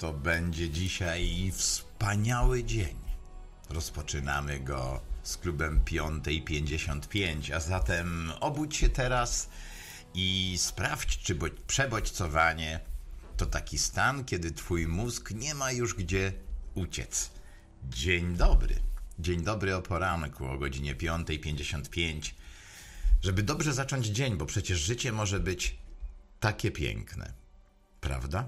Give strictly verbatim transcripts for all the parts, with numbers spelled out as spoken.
to będzie dzisiaj wspaniały dzień. Rozpoczynamy go z klubem piątej pięćdziesiąt pięć, a zatem obudź się teraz i sprawdź, czy bo- przebodźcowanie to taki stan, kiedy twój mózg nie ma już gdzie uciec. Dzień dobry. Dzień dobry o poranku o godzinie piątej pięćdziesiąt pięć. Żeby dobrze zacząć dzień, bo przecież życie może być takie piękne. Prawda?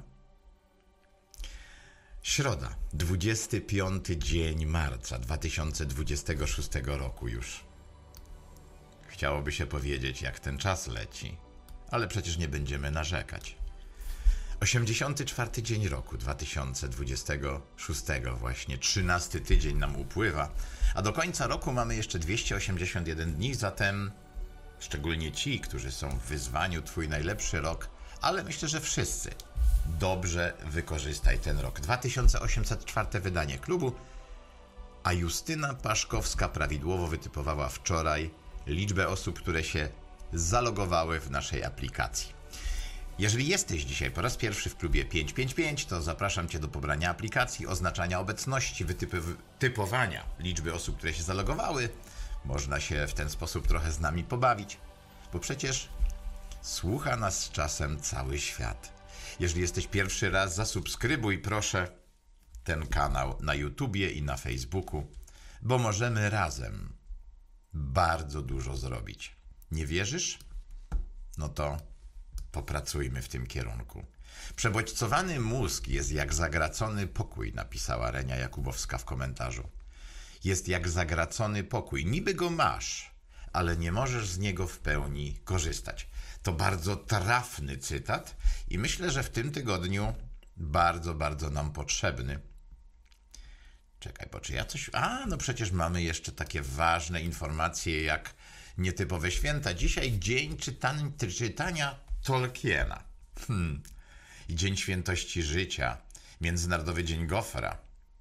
Środa, dwudziesty piąty dzień marca dwa tysiące dwudziestego szóstego roku już. Chciałoby się powiedzieć, jak ten czas leci, ale przecież nie będziemy narzekać. osiemdziesiąty czwarty dzień roku dwa tysiące dwudziestego szóstego, właśnie trzynasty tydzień nam upływa, a do końca roku mamy jeszcze dwieście osiemdziesiąt jeden dni, zatem szczególnie ci, którzy są w wyzwaniu Twój najlepszy rok, ale myślę, że wszyscy, dobrze wykorzystaj ten rok. dwa tysiące osiemset czwarte wydanie klubu, a Justyna Paszkowska prawidłowo wytypowała wczoraj liczbę osób, które się zalogowały w naszej aplikacji. Jeżeli jesteś dzisiaj po raz pierwszy w klubie pięćset pięćdziesiąt pięć, to zapraszam Cię do pobrania aplikacji, oznaczania obecności, wytypowania liczby osób, które się zalogowały. Można się w ten sposób trochę z nami pobawić, bo przecież słucha nas czasem cały świat. Jeżeli jesteś pierwszy raz, zasubskrybuj proszę ten kanał na YouTubie i na Facebooku, bo możemy razem bardzo dużo zrobić. Nie wierzysz? No to popracujmy w tym kierunku. Przebodźcowany mózg jest jak zagracony pokój, napisała Renia Jakubowska w komentarzu. Jest jak zagracony pokój. Niby go masz, ale nie możesz z niego w pełni korzystać. To bardzo trafny cytat i myślę, że w tym tygodniu bardzo, bardzo nam potrzebny. Czekaj, bo czy ja coś... A, no przecież mamy jeszcze takie ważne informacje jak nietypowe święta. Dzisiaj dzień czytania, czytania Tolkiena. Hmm. I Dzień Świętości Życia. Międzynarodowy Dzień Gofra.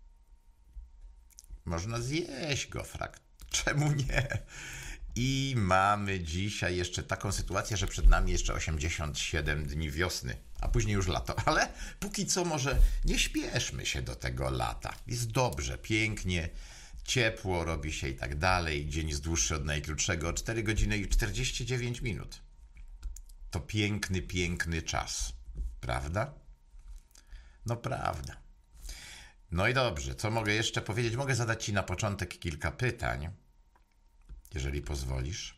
Można zjeść gofra. Czemu nie? I mamy dzisiaj jeszcze taką sytuację, że przed nami jeszcze osiemdziesiąt siedem dni wiosny, a później już lato. Ale póki co może nie śpieszmy się do tego lata. Jest dobrze, pięknie, ciepło robi się i tak dalej. Dzień jest dłuższy od najkrótszego o cztery godziny i czterdzieści dziewięć minut. To piękny, piękny czas. Prawda? No prawda. No i dobrze, co mogę jeszcze powiedzieć? Mogę zadać Ci na początek kilka pytań, jeżeli pozwolisz.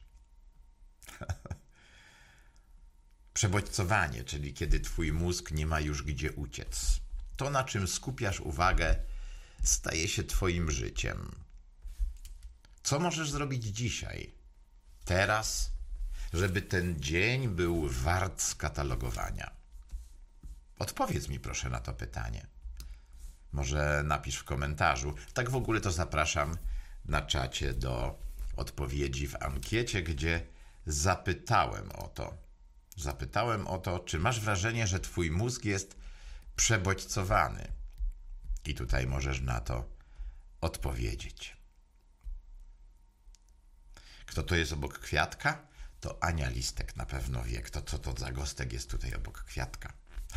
Przebodźcowanie, czyli kiedy Twój mózg nie ma już gdzie uciec. To, na czym skupiasz uwagę, staje się Twoim życiem. Co możesz zrobić dzisiaj, teraz, żeby ten dzień był wart skatalogowania? Odpowiedz mi proszę na to pytanie. Może napisz w komentarzu. Tak w ogóle to zapraszam na czacie do odpowiedzi w ankiecie, gdzie zapytałem o to. Zapytałem o to, czy masz wrażenie, że twój mózg jest przebodźcowany. I tutaj możesz na to odpowiedzieć. Kto to jest obok kwiatka? To Ania Listek na pewno wie, kto, co to za gostek jest tutaj obok kwiatka.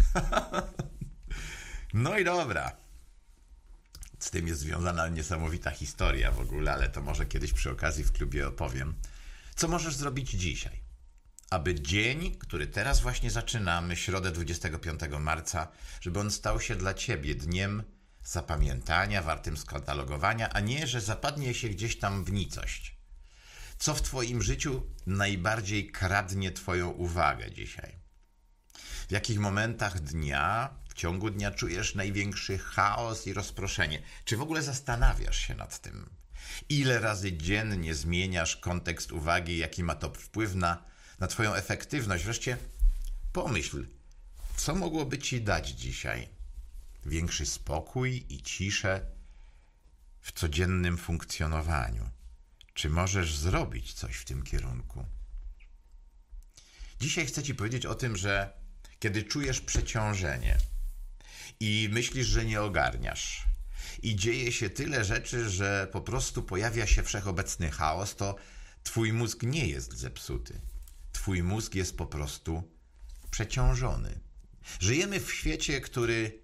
No i dobra. Z tym jest związana niesamowita historia w ogóle, ale to może kiedyś przy okazji w klubie opowiem. Co możesz zrobić dzisiaj, aby dzień, który teraz właśnie zaczynamy, środę dwudziestego piątego marca, żeby on stał się dla Ciebie dniem zapamiętania, wartym skatalogowania, a nie, że zapadnie się gdzieś tam w nicość. Co w Twoim życiu najbardziej kradnie Twoją uwagę dzisiaj? W jakich momentach dnia, w ciągu dnia czujesz największy chaos i rozproszenie? Czy w ogóle zastanawiasz się nad tym? Ile razy dziennie zmieniasz kontekst uwagi, jaki ma to wpływ na, na Twoją efektywność? Wreszcie pomyśl, co mogłoby Ci dać dzisiaj większy spokój i ciszę w codziennym funkcjonowaniu? Czy możesz zrobić coś w tym kierunku? Dzisiaj chcę Ci powiedzieć o tym, że kiedy czujesz przeciążenie i myślisz, że nie ogarniasz i dzieje się tyle rzeczy, że po prostu pojawia się wszechobecny chaos, to Twój mózg nie jest zepsuty. Twój mózg jest po prostu przeciążony. Żyjemy w świecie, który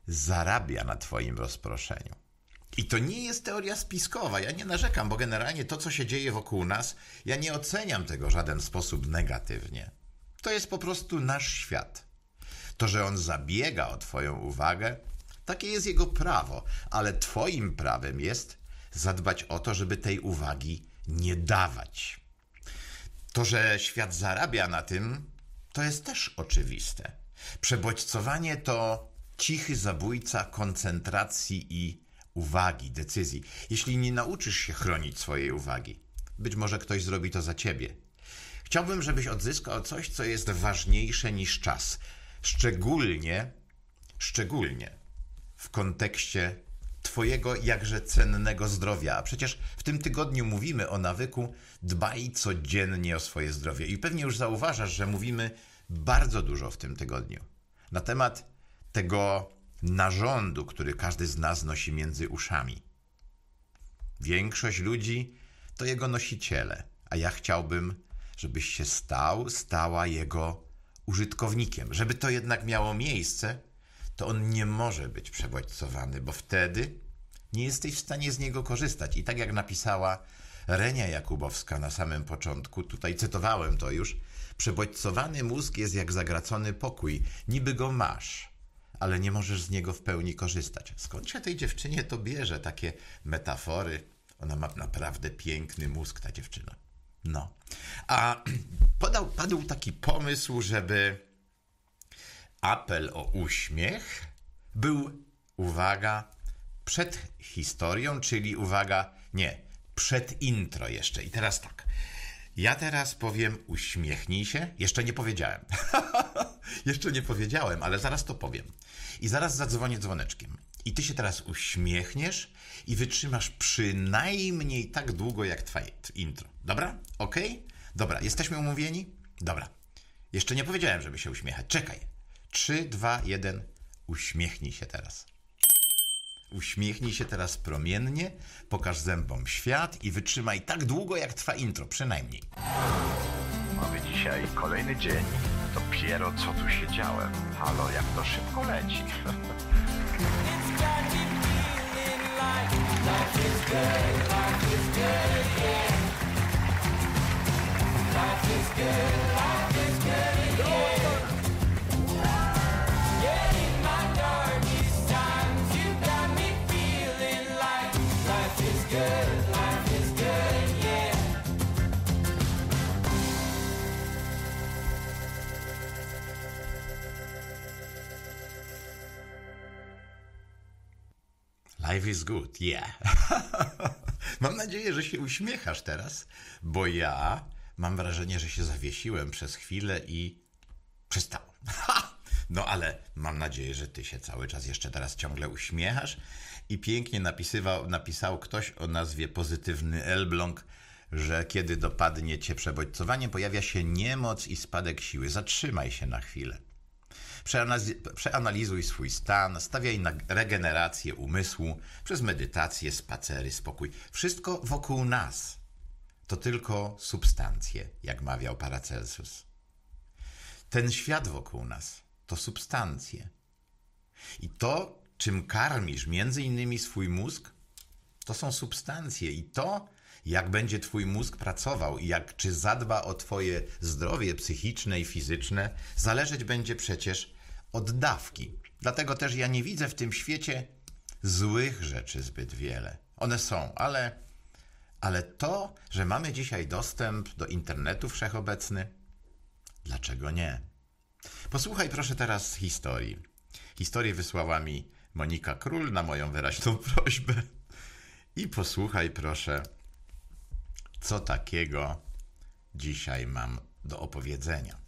zarabia na twoim rozproszeniu. I to nie jest teoria spiskowa, ja nie narzekam, bo generalnie to, co się dzieje wokół nas, ja nie oceniam tego w żaden sposób negatywnie. To jest po prostu nasz świat. To, że on zabiega o twoją uwagę, takie jest jego prawo, ale twoim prawem jest zadbać o to, żeby tej uwagi nie dawać. To, że świat zarabia na tym, to jest też oczywiste. Przebodźcowanie to cichy zabójca koncentracji i uwagi, decyzji. Jeśli nie nauczysz się chronić swojej uwagi, być może ktoś zrobi to za ciebie. Chciałbym, żebyś odzyskał coś, co jest ważniejsze niż czas. Szczególnie, szczególnie w kontekście twojego jakże cennego zdrowia. A przecież w tym tygodniu mówimy o nawyku dbaj codziennie o swoje zdrowie. I pewnie już zauważasz, że mówimy bardzo dużo w tym tygodniu na temat tego narządu, który każdy z nas nosi między uszami. Większość ludzi to jego nosiciele, a ja chciałbym, żebyś się stał, stała jego użytkownikiem. Żeby to jednak miało miejsce, to on nie może być przebodźcowany, bo wtedy nie jesteś w stanie z niego korzystać. I tak jak napisała Renia Jakubowska na samym początku, tutaj cytowałem to już, przebodźcowany mózg jest jak zagracony pokój. Niby go masz, ale nie możesz z niego w pełni korzystać. Skąd się tej dziewczynie to bierze? Takie metafory. Ona ma naprawdę piękny mózg, ta dziewczyna. No. A podał, padł taki pomysł, żeby apel o uśmiech był, uwaga, przed historią, czyli uwaga, nie, przed intro jeszcze. I teraz tak. Ja teraz powiem uśmiechnij się. Jeszcze nie powiedziałem. Jeszcze nie powiedziałem, ale zaraz to powiem. I zaraz zadzwonię dzwoneczkiem. I ty się teraz uśmiechniesz i wytrzymasz przynajmniej tak długo jak twoje intro. Dobra? Okej? Okay? Dobra, jesteśmy umówieni? Dobra. Jeszcze nie powiedziałem, żeby się uśmiechać. Czekaj. Trzy, dwa, jeden. Uśmiechnij się teraz. Uśmiechnij się teraz promiennie, pokaż zębom świat i wytrzymaj tak długo, jak trwa intro, przynajmniej. Mamy dzisiaj kolejny dzień. Dopiero co tu siedziałem. Halo, jak to szybko leci. Life is good, yeah. Mam nadzieję, że się uśmiechasz teraz, bo ja mam wrażenie, że się zawiesiłem przez chwilę i przestałem. No ale mam nadzieję, że ty się cały czas jeszcze teraz ciągle uśmiechasz i pięknie napisywał, napisał ktoś o nazwie Pozytywny Elbląg, że kiedy dopadnie cię przebodźcowanie, pojawia się niemoc i spadek siły. Zatrzymaj się na chwilę. Przeanalizuj swój stan, stawiaj na regenerację umysłu przez medytację, spacery, spokój. Wszystko wokół nas to tylko substancje, jak mawiał Paracelsus. Ten świat wokół nas to substancje. I to, czym karmisz między innymi swój mózg, to są substancje. I to, jak będzie twój mózg pracował i jak, czy zadba o twoje zdrowie psychiczne i fizyczne, zależeć będzie przecież od dawki. Dlatego też ja nie widzę w tym świecie złych rzeczy zbyt wiele. One są, ale, ale to, że mamy dzisiaj dostęp do internetu wszechobecny, dlaczego nie? Posłuchaj proszę teraz historii. Historię wysłała mi Monika Król na moją wyraźną prośbę. I posłuchaj proszę, co takiego dzisiaj mam do opowiedzenia.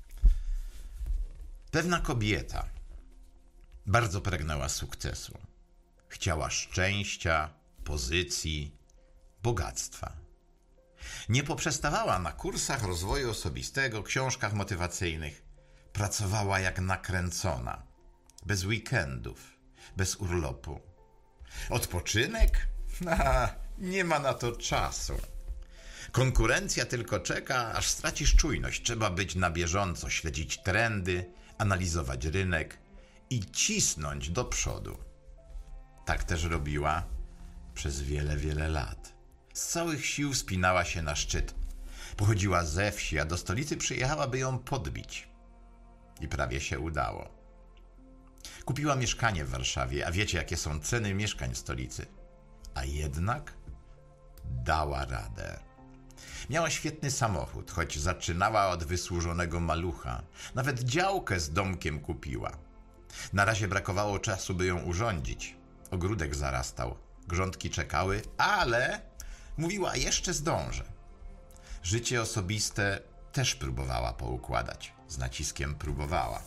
Pewna kobieta bardzo pragnęła sukcesu. Chciała szczęścia, pozycji, bogactwa. Nie poprzestawała na kursach rozwoju osobistego, książkach motywacyjnych. Pracowała jak nakręcona, bez weekendów, bez urlopu. Odpoczynek? Ha, nie ma na to czasu. Konkurencja tylko czeka, aż stracisz czujność. Trzeba być na bieżąco, śledzić trendy, analizować rynek i cisnąć do przodu. Tak też robiła przez wiele, wiele lat. Z całych sił wspinała się na szczyt. Pochodziła ze wsi, a do stolicy przyjechała, by ją podbić. I prawie się udało. Kupiła mieszkanie w Warszawie, a wiecie, jakie są ceny mieszkań w stolicy. A jednak dała radę. Miała świetny samochód, choć zaczynała od wysłużonego malucha. Nawet działkę z domkiem kupiła. Na razie brakowało czasu, by ją urządzić. Ogródek zarastał, grządki czekały, ale mówiła, jeszcze zdążę. Życie osobiste też próbowała poukładać. Z naciskiem próbowała.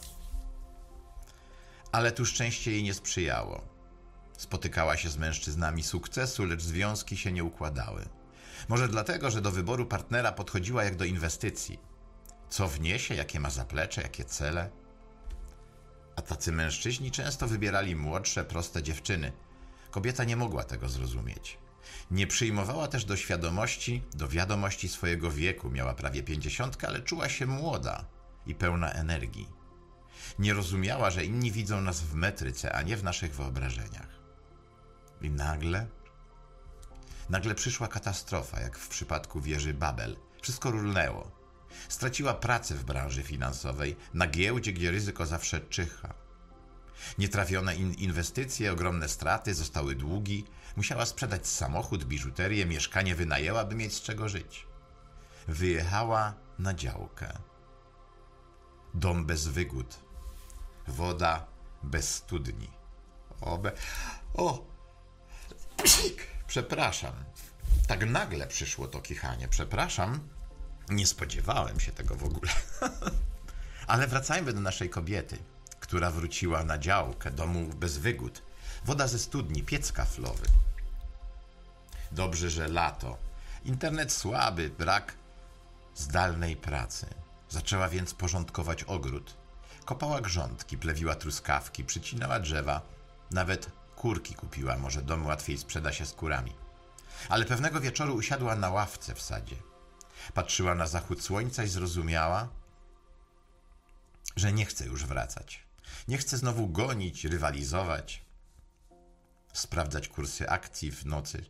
Ale tu szczęście jej nie sprzyjało. Spotykała się z mężczyznami sukcesu, lecz związki się nie układały. Może dlatego, że do wyboru partnera podchodziła jak do inwestycji. Co wniesie, jakie ma zaplecze, jakie cele. A tacy mężczyźni często wybierali młodsze, proste dziewczyny. Kobieta nie mogła tego zrozumieć. Nie przyjmowała też do świadomości, do wiadomości swojego wieku. Miała prawie pięćdziesiątkę, ale czuła się młoda i pełna energii. Nie rozumiała, że inni widzą nas w metryce, a nie w naszych wyobrażeniach. I nagle... Nagle przyszła katastrofa, jak w przypadku wieży Babel. Wszystko rulnęło. Straciła pracę w branży finansowej, na giełdzie, gdzie ryzyko zawsze czyha. Nietrafione in- inwestycje, ogromne straty, zostały długi. Musiała sprzedać samochód, biżuterię, mieszkanie wynajęła, by mieć z czego żyć. Wyjechała na działkę. Dom bez wygód. Woda bez studni. O, be... o! Psik! Przepraszam. Tak nagle przyszło to kichanie. Przepraszam. Nie spodziewałem się tego w ogóle. Ale wracajmy do naszej kobiety, która wróciła na działkę, domu bez wygód. Woda ze studni, piec kaflowy. Dobrze, że lato. Internet słaby, brak zdalnej pracy. Zaczęła więc porządkować ogród. Kopała grządki, plewiła truskawki, przycinała drzewa. Nawet kurki kupiła, może dom łatwiej sprzeda się z kurami. Ale pewnego wieczoru usiadła na ławce w sadzie. Patrzyła na zachód słońca i zrozumiała, że nie chce już wracać. Nie chce znowu gonić, rywalizować, sprawdzać kursy akcji w nocy.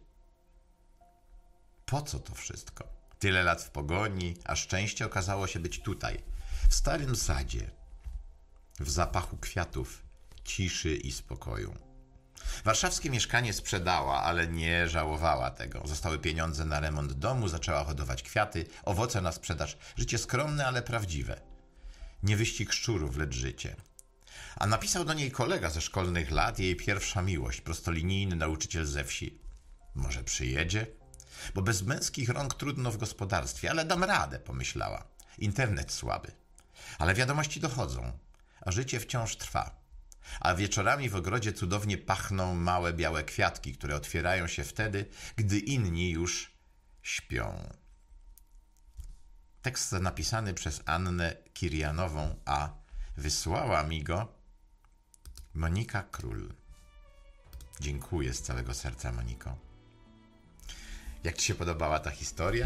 Po co to wszystko? Tyle lat w pogoni, a szczęście okazało się być tutaj, w starym sadzie, w zapachu kwiatów, ciszy i spokoju. Warszawskie mieszkanie sprzedała, ale nie żałowała tego. Zostały pieniądze na remont domu, zaczęła hodować kwiaty, owoce na sprzedaż. Życie skromne, ale prawdziwe. Nie wyścig szczurów, lecz życie. A napisał do niej kolega ze szkolnych lat, jej pierwsza miłość, prostolinijny nauczyciel ze wsi. Może przyjedzie? Bo bez męskich rąk trudno w gospodarstwie, ale dam radę, pomyślała. Internet słaby. Ale wiadomości dochodzą, a życie wciąż trwa. A wieczorami w ogrodzie cudownie pachną małe białe kwiatki, które otwierają się wtedy, gdy inni już śpią. Tekst napisany przez Annę Kirianową, a wysłała mi go Monika Król. Dziękuję z całego serca, Moniko. Jak ci się podobała ta historia?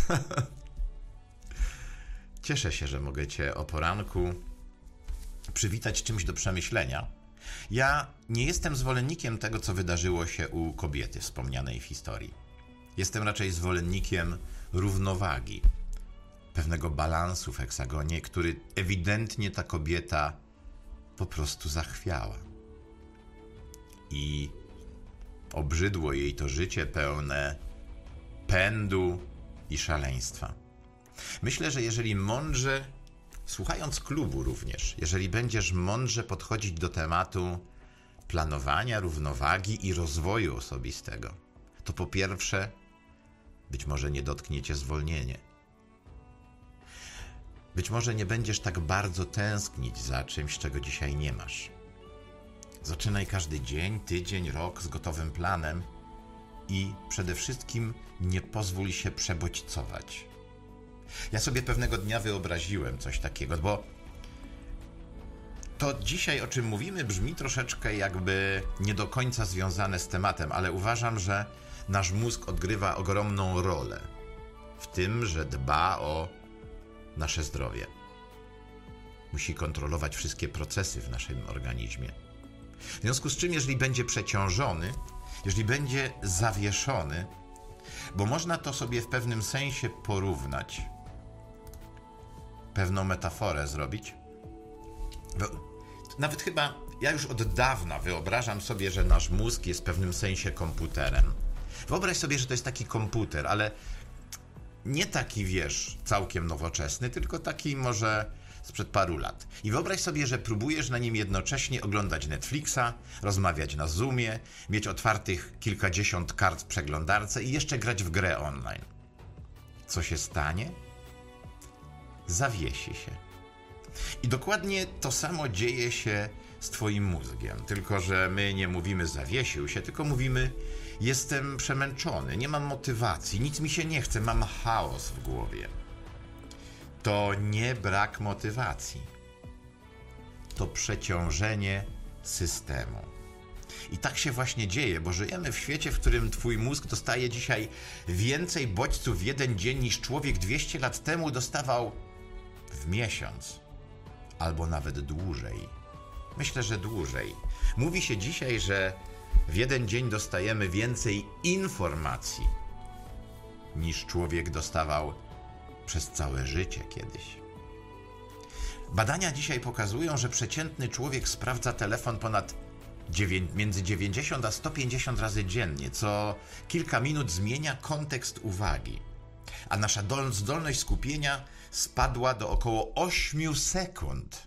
Cieszę się, że mogę cię o poranku przywitać czymś do przemyślenia. Ja nie jestem zwolennikiem tego, co wydarzyło się u kobiety wspomnianej w historii. Jestem raczej zwolennikiem równowagi, pewnego balansu w heksagonie, który ewidentnie ta kobieta po prostu zachwiała. I obrzydło jej to życie pełne pędu i szaleństwa. Myślę, że jeżeli mądrze, słuchając klubu również, jeżeli będziesz mądrze podchodzić do tematu planowania, równowagi i rozwoju osobistego, to po pierwsze, być może nie dotknie cię zwolnienie. Być może nie będziesz tak bardzo tęsknić za czymś, czego dzisiaj nie masz. Zaczynaj każdy dzień, tydzień, rok z gotowym planem i przede wszystkim nie pozwól się przebodźcować. Ja sobie pewnego dnia wyobraziłem coś takiego, bo to dzisiaj, o czym mówimy, brzmi troszeczkę jakby nie do końca związane z tematem, ale uważam, że nasz mózg odgrywa ogromną rolę w tym, że dba o nasze zdrowie. Musi kontrolować wszystkie procesy w naszym organizmie. W związku z czym, jeżeli będzie przeciążony, jeżeli będzie zawieszony, bo można to sobie w pewnym sensie porównać, pewną metaforę zrobić. Nawet chyba, ja już od dawna wyobrażam sobie, że nasz mózg jest w pewnym sensie komputerem. Wyobraź sobie, że to jest taki komputer, ale nie taki, wiesz, całkiem nowoczesny, tylko taki może sprzed paru lat. I wyobraź sobie, że próbujesz na nim jednocześnie oglądać Netflixa, rozmawiać na Zoomie, mieć otwartych kilkadziesiąt kart w przeglądarce i jeszcze grać w grę online. Co się stanie? Zawiesi się. I dokładnie to samo dzieje się z twoim mózgiem. Tylko że my nie mówimy zawiesił się, tylko mówimy jestem przemęczony, nie mam motywacji, nic mi się nie chce, mam chaos w głowie. To nie brak motywacji. To przeciążenie systemu. I tak się właśnie dzieje, bo żyjemy w świecie, w którym twój mózg dostaje dzisiaj więcej bodźców w jeden dzień niż człowiek dwieście lat temu dostawał w miesiąc. Albo nawet dłużej. Myślę, że dłużej. Mówi się dzisiaj, że w jeden dzień dostajemy więcej informacji niż człowiek dostawał przez całe życie kiedyś. Badania dzisiaj pokazują, że przeciętny człowiek sprawdza telefon ponad dziewię- między dziewięćdziesiąt a sto pięćdziesiąt razy dziennie, co kilka minut zmienia kontekst uwagi. A nasza dol- zdolność skupienia spadła do około ośmiu sekund.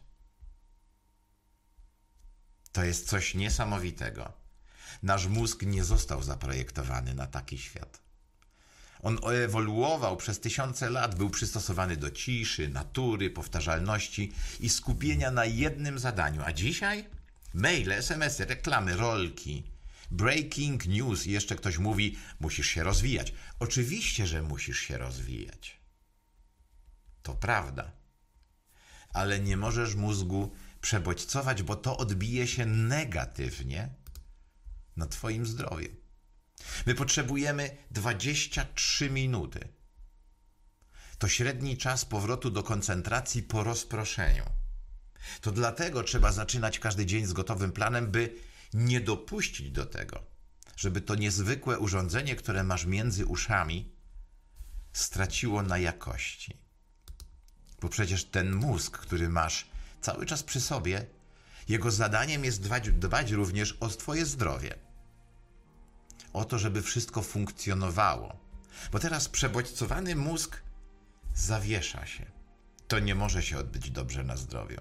To jest coś niesamowitego. Nasz mózg nie został zaprojektowany na taki świat. On ewoluował przez tysiące lat, był przystosowany do ciszy, natury, powtarzalności i skupienia na jednym zadaniu. A dzisiaj? Maile, es em esy, reklamy, rolki, breaking news i jeszcze ktoś mówi, musisz się rozwijać. Oczywiście, że musisz się rozwijać. To prawda. Ale nie możesz mózgu przebodźcować, bo to odbije się negatywnie na twoim zdrowiu. My potrzebujemy dwadzieścia trzy minuty. To średni czas powrotu do koncentracji po rozproszeniu. To dlatego trzeba zaczynać każdy dzień z gotowym planem, by nie dopuścić do tego, żeby to niezwykłe urządzenie, które masz między uszami, straciło na jakości. Bo przecież ten mózg, który masz cały czas przy sobie, jego zadaniem jest dbać, dbać również o twoje zdrowie. O to, żeby wszystko funkcjonowało. Bo teraz przebodźcowany mózg zawiesza się. To nie może się odbyć dobrze na zdrowiu.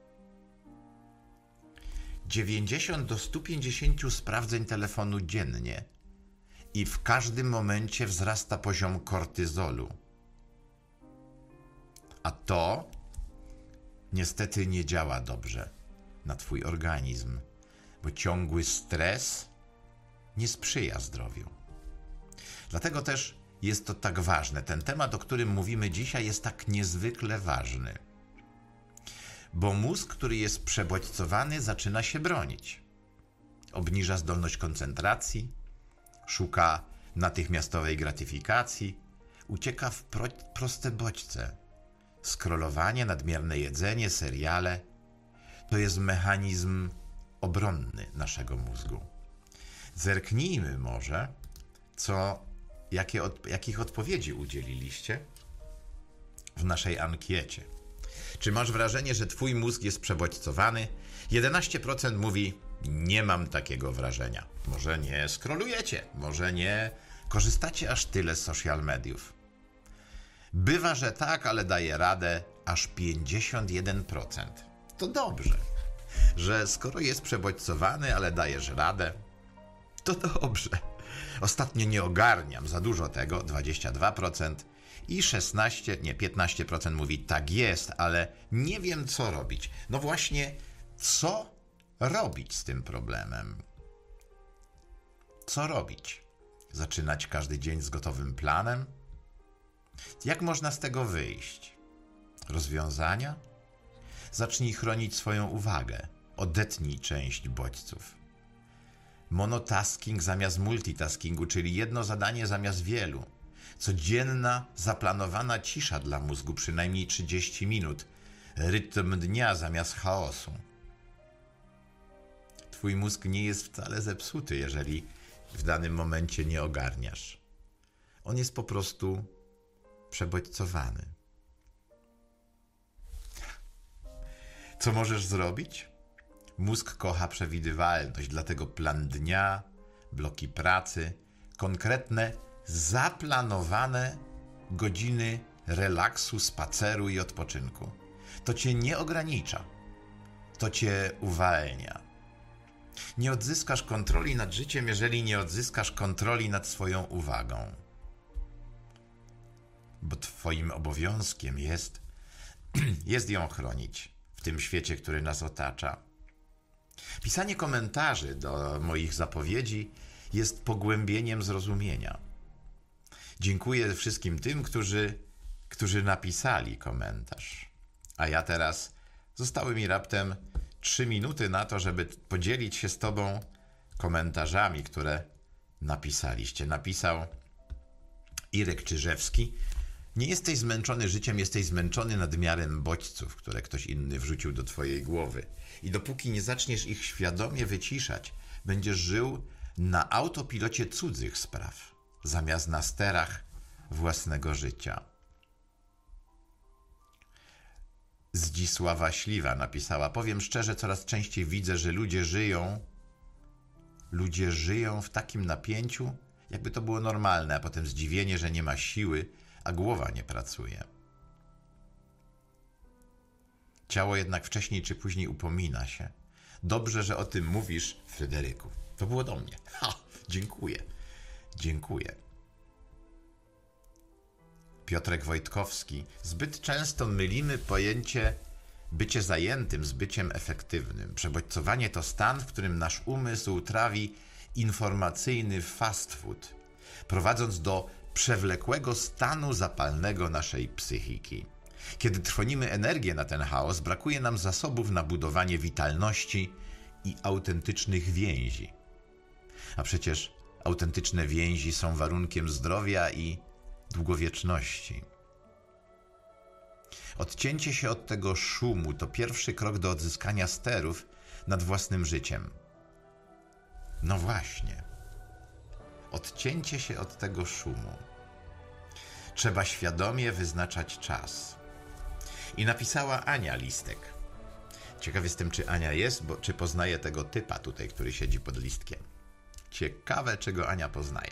dziewięćdziesiąt do stu pięćdziesięciu sprawdzeń telefonu dziennie i w każdym momencie wzrasta poziom kortyzolu. A to niestety nie działa dobrze na twój organizm, bo ciągły stres nie sprzyja zdrowiu. Dlatego też jest to tak ważne. Ten temat, o którym mówimy dzisiaj, jest tak niezwykle ważny. Bo mózg, który jest przebodźcowany, zaczyna się bronić. Obniża zdolność koncentracji, szuka natychmiastowej gratyfikacji, ucieka w pro- proste bodźce. Skrolowanie, nadmierne jedzenie, seriale to jest mechanizm obronny naszego mózgu. Zerknijmy może, co, jakie od, jakich odpowiedzi udzieliliście w naszej ankiecie. Czy masz wrażenie, że twój mózg jest przebodźcowany? jedenaście procent mówi, nie mam takiego wrażenia. Może nie skrolujecie, może nie korzystacie aż tyle z social mediów. Bywa, że tak, ale daje radę aż pięćdziesiąt jeden procent. To dobrze, że skoro jest przebodźcowany, ale dajesz radę, to dobrze. Ostatnio nie ogarniam za dużo tego, dwadzieścia dwa procent i szesnaście, nie, piętnaście procent mówi tak jest, ale nie wiem co robić. No właśnie, co robić z tym problemem? Co robić? Zaczynać każdy dzień z gotowym planem? Jak można z tego wyjść? Rozwiązania? Zacznij chronić swoją uwagę. Odetnij część bodźców. Monotasking zamiast multitaskingu, czyli jedno zadanie zamiast wielu. Codzienna, zaplanowana cisza dla mózgu, przynajmniej trzydzieści minut. rytm dnia zamiast chaosu. Twój mózg nie jest wcale zepsuty, jeżeli w danym momencie nie ogarniasz. On jest po prostu przebodźcowany. Co możesz zrobić? Mózg kocha przewidywalność, dlatego plan dnia, bloki pracy, konkretne, zaplanowane godziny relaksu, spaceru i odpoczynku. To cię nie ogranicza. To cię uwalnia. Nie odzyskasz kontroli nad życiem, jeżeli nie odzyskasz kontroli nad swoją uwagą. Bo twoim obowiązkiem jest, jest ją chronić w tym świecie, który nas otacza. Pisanie komentarzy do moich zapowiedzi jest pogłębieniem zrozumienia. Dziękuję wszystkim tym, którzy, którzy napisali komentarz. A ja teraz zostały mi raptem trzy minuty na to, żeby podzielić się z tobą komentarzami, które napisaliście. Napisał Irek Czyżewski. Nie jesteś zmęczony życiem, jesteś zmęczony nadmiarem bodźców, które ktoś inny wrzucił do twojej głowy. I dopóki nie zaczniesz ich świadomie wyciszać, będziesz żył na autopilocie cudzych spraw, zamiast na sterach własnego życia. Zdzisława Śliwa napisała: powiem szczerze, coraz częściej widzę, że ludzie żyją, ludzie żyją w takim napięciu, jakby to było normalne, a potem zdziwienie, że nie ma siły, a głowa nie pracuje. Ciało jednak wcześniej czy później upomina się. Dobrze, że o tym mówisz, Fryderyku. To było do mnie. Ha! Dziękuję. Dziękuję. Piotrek Wojtkowski. Zbyt często mylimy pojęcie bycie zajętym z byciem efektywnym. Przebodźcowanie to stan, w którym nasz umysł trawi informacyjny fast food, prowadząc do przewlekłego stanu zapalnego naszej psychiki. Kiedy trwonimy energię na ten chaos, brakuje nam zasobów na budowanie witalności i autentycznych więzi. A przecież autentyczne więzi są warunkiem zdrowia i długowieczności. Odcięcie się od tego szumu to pierwszy krok do odzyskania sterów nad własnym życiem. No właśnie. Odcięcie się od tego szumu. Trzeba świadomie wyznaczać czas. I napisała Ania Listek. Ciekaw jestem, czy Ania jest, bo czy poznaje tego typa tutaj, który siedzi pod listkiem. Ciekawe, czego Ania poznaje.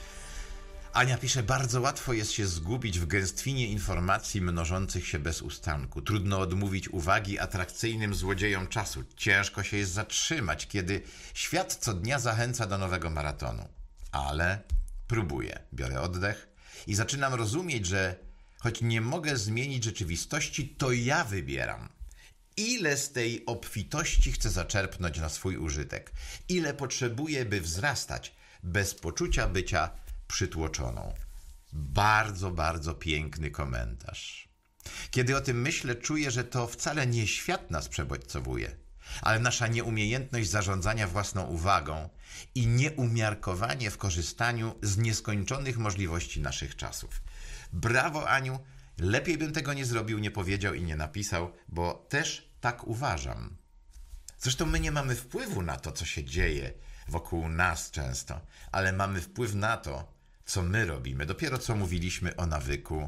Ania pisze: bardzo łatwo jest się zgubić w gęstwinie informacji mnożących się bez ustanku. Trudno odmówić uwagi atrakcyjnym złodziejom czasu. Ciężko się jest zatrzymać, kiedy świat co dnia zachęca do nowego maratonu. Ale próbuję, biorę oddech i zaczynam rozumieć, że choć nie mogę zmienić rzeczywistości, to ja wybieram. Ile z tej obfitości chcę zaczerpnąć na swój użytek? Ile potrzebuję, by wzrastać bez poczucia bycia przytłoczoną? Bardzo, bardzo piękny komentarz. Kiedy o tym myślę, czuję, że to wcale nie świat nas przebodźcowuje, ale nasza nieumiejętność zarządzania własną uwagą i nieumiarkowanie w korzystaniu z nieskończonych możliwości naszych czasów. Brawo, Aniu, lepiej bym tego nie zrobił, nie powiedział i nie napisał, bo też tak uważam. Zresztą my nie mamy wpływu na to, co się dzieje wokół nas często, ale mamy wpływ na to, co my robimy. Dopiero co mówiliśmy o nawyku,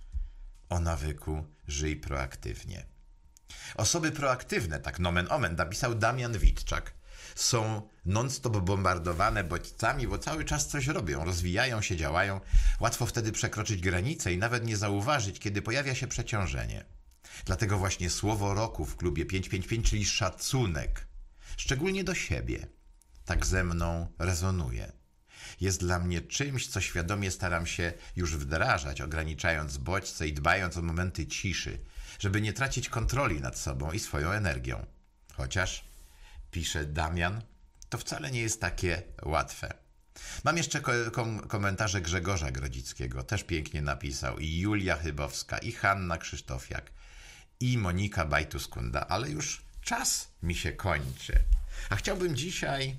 o nawyku żyj proaktywnie. Osoby proaktywne, tak nomen omen, napisał Damian Witczak, są non-stop bombardowane bodźcami, bo cały czas coś robią, rozwijają się, działają. Łatwo wtedy przekroczyć granicę i nawet nie zauważyć, kiedy pojawia się przeciążenie. Dlatego właśnie słowo roku w klubie pięć pięć pięć, czyli szacunek, szczególnie do siebie, tak ze mną rezonuje. Jest dla mnie czymś, co świadomie staram się już wdrażać, ograniczając bodźce i dbając o momenty ciszy, żeby nie tracić kontroli nad sobą i swoją energią. Chociaż, pisze Damian, to wcale nie jest takie łatwe. Mam jeszcze ko- kom- komentarze Grzegorza Grodzickiego, też pięknie napisał, i Julia Chybowska, i Hanna Krzysztofiak, i Monika Bajtuskunda, ale już czas mi się kończy. A chciałbym dzisiaj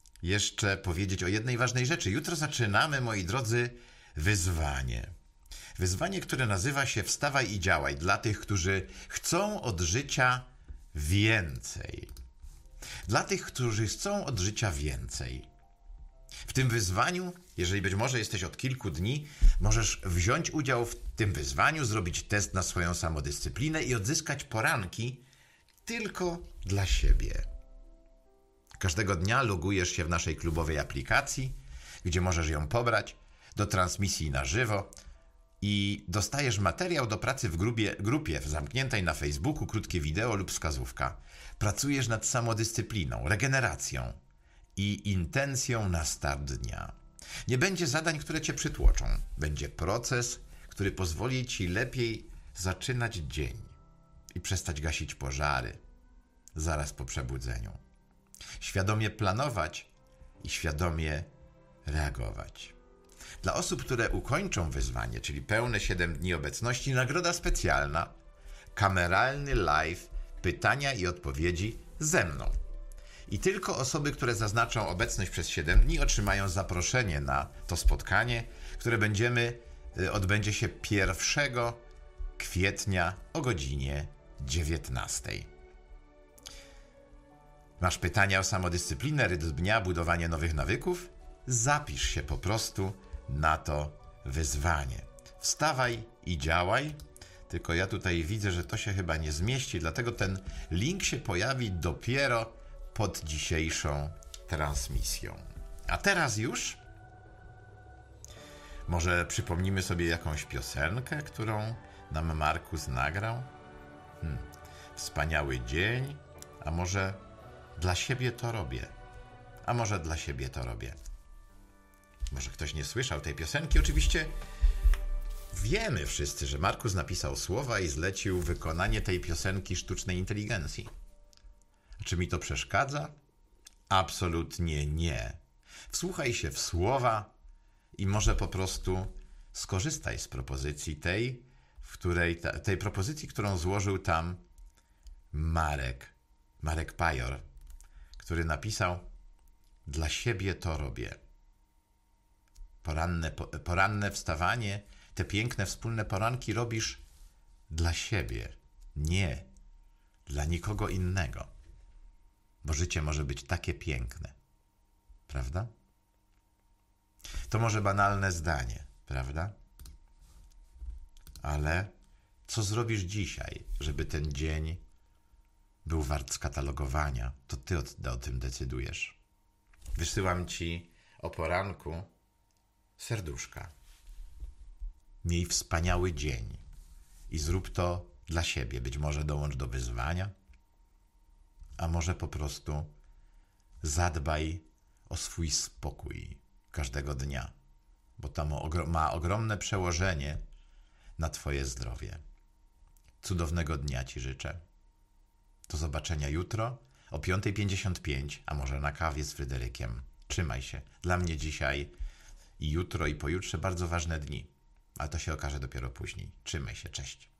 jeszcze powiedzieć o jednej ważnej rzeczy. Jutro zaczynamy, moi drodzy, wyzwanie. Wyzwanie, które nazywa się Wstawaj i działaj dla tych, którzy chcą od życia więcej. Dla tych, którzy chcą od życia więcej. W tym wyzwaniu, jeżeli być może jesteś od kilku dni, możesz wziąć udział w tym wyzwaniu, zrobić test na swoją samodyscyplinę i odzyskać poranki tylko dla siebie. Każdego dnia logujesz się w naszej klubowej aplikacji, gdzie możesz ją pobrać do transmisji na żywo i dostajesz materiał do pracy w grupie, grupie zamkniętej na Facebooku, krótkie wideo lub wskazówka. Pracujesz nad samodyscypliną, regeneracją i intencją na start dnia. Nie będzie zadań, które cię przytłoczą. Będzie proces, który pozwoli ci lepiej zaczynać dzień i przestać gasić pożary zaraz po przebudzeniu. Świadomie planować i świadomie reagować. Dla osób, które ukończą wyzwanie, czyli pełne siedem dni obecności, nagroda specjalna, kameralny live, pytania i odpowiedzi ze mną. I tylko osoby, które zaznaczą obecność przez siedem dni, otrzymają zaproszenie na to spotkanie, które będziemy, odbędzie się pierwszego kwietnia o godzinie dziewiętnastej. Masz pytania o samodyscyplinę, rytm dnia, budowanie nowych nawyków? Zapisz się po prostu na to wyzwanie. Wstawaj i działaj. Tylko ja tutaj widzę, że to się chyba nie zmieści, dlatego ten link się pojawi dopiero pod dzisiejszą transmisją. A teraz już może przypomnimy sobie jakąś piosenkę, którą nam Markus nagrał? Hmm. Wspaniały dzień, a może dla siebie to robię? A może dla siebie to robię? Może ktoś nie słyszał tej piosenki? Oczywiście wiemy wszyscy, że Markus napisał słowa i zlecił wykonanie tej piosenki sztucznej inteligencji. Czy mi to przeszkadza? Absolutnie nie. Wsłuchaj się w słowa i może po prostu skorzystaj z propozycji tej, w której ta, tej propozycji, którą złożył tam Marek, Marek Pajor, który napisał: dla siebie to robię. Poranne, po, poranne wstawanie, te piękne wspólne poranki robisz dla siebie, nie dla nikogo innego. Bo życie może być takie piękne, prawda? To może banalne zdanie, prawda? Ale co zrobisz dzisiaj, żeby ten dzień był wart skatalogowania? To ty o, o tym decydujesz. Wysyłam ci o poranku serduszka. Miej wspaniały dzień i zrób to dla siebie. Być może dołącz do wyzwania, a może po prostu zadbaj o swój spokój każdego dnia, bo to ma ogromne przełożenie na twoje zdrowie. Cudownego dnia ci życzę. Do zobaczenia jutro o piąta pięćdziesiąt pięć, a może na kawie z Fryderykiem. Trzymaj się. Dla mnie dzisiaj i jutro i pojutrze bardzo ważne dni, ale to się okaże dopiero później. Trzymaj się. Cześć.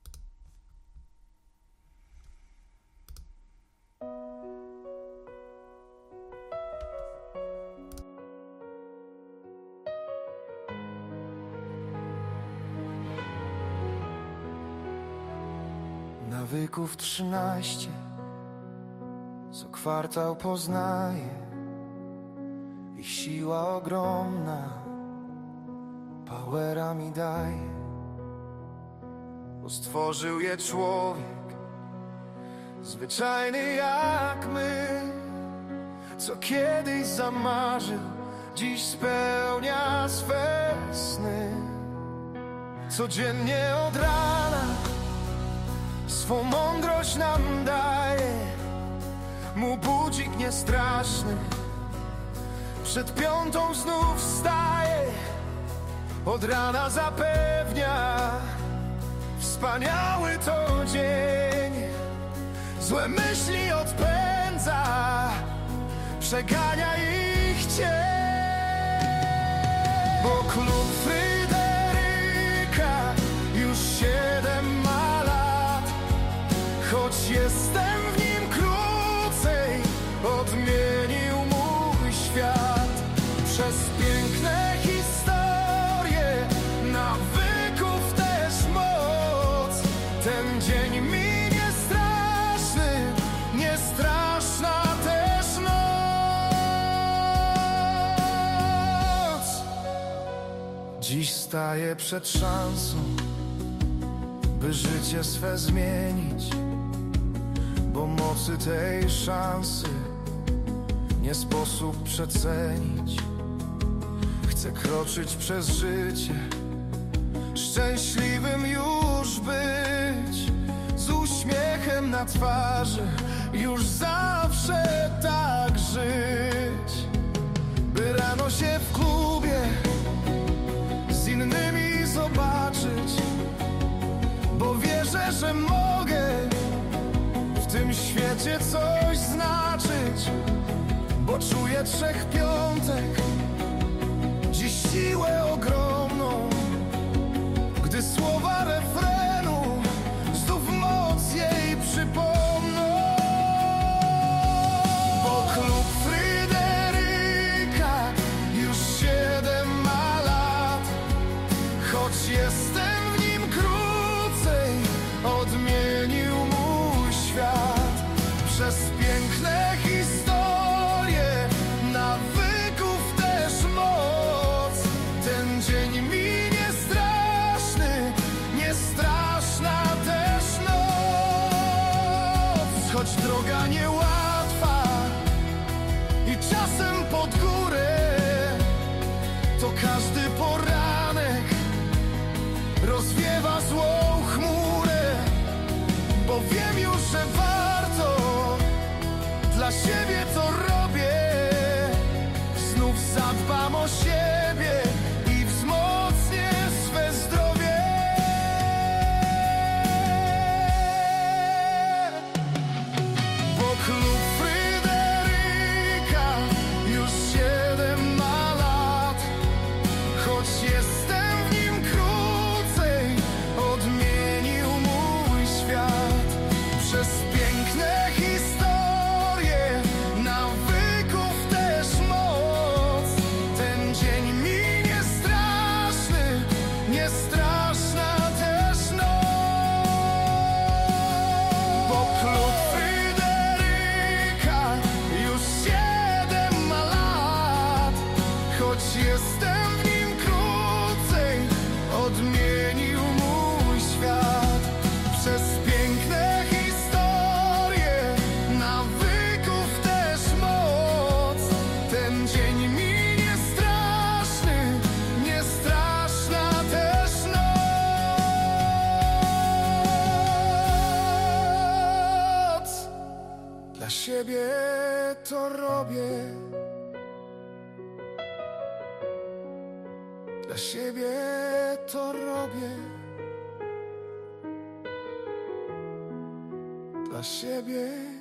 Nawyków trzynaście, co kwartał poznaje. Ich siła ogromna, powera mi daje. Bo stworzył je człowiek, zwyczajny jak my, co kiedyś zamarzył, dziś spełnia swe sny. Codziennie od rana swą mądrość nam daje, mu budzik niestraszny przed piątą znów wstaje. Od rana zapewnia, wspaniały to dzień. Złe myśli odpędza, przegania ich cień. Bo klub Fryderyka już siedem ma lat, choć jestem w nim krócej, odmienił mój świat. Przez piękne historie nawyków Dziś staję przed szansą, by życie swe zmienić, bo mocy tej szansy nie sposób przecenić. Chcę kroczyć przez życie, szczęśliwym już być, z uśmiechem na twarzy, już zawsze tak żyć. By rano się w klubie z innymi zobaczyć, bo wierzę, że mogę w tym świecie coś znaczyć, bo czuję trzech piątek, dziś siłę ogromną, gdy słowa refrenu znów moc jej przypomną. Bo klub Fryderyka już siedem ma lat, choć jestem w nim krócej, odmienił mój świat. Przez piękne historie, nawyków też moc, ten dzień minie straszny, nie straszna też noc. Choć droga niełatwa i czasem pod górę, to każdy poranek rozwiewa złą chmurę, bo wiem już, że warto, dla siebie to robię. Znów zadbam o siebie i wzmocnię swe zdrowie. Bo klub Fryderyka już siedem ma lat, choć jestem w nim krócej, odmienił mój świat. Przez piękne historie, nawyków też moc, ten dzień minie straszny, nie straszna też noc. Bo klub Fryderyka już siedem ma lat, choć jestem w nim krócej, odmienił mój świat. Przez piękne historie, nawyków też moc, ten dzień minie straszny, nie straszna też noc. Dla siebie to robię, dla siebie to robię, dla siebie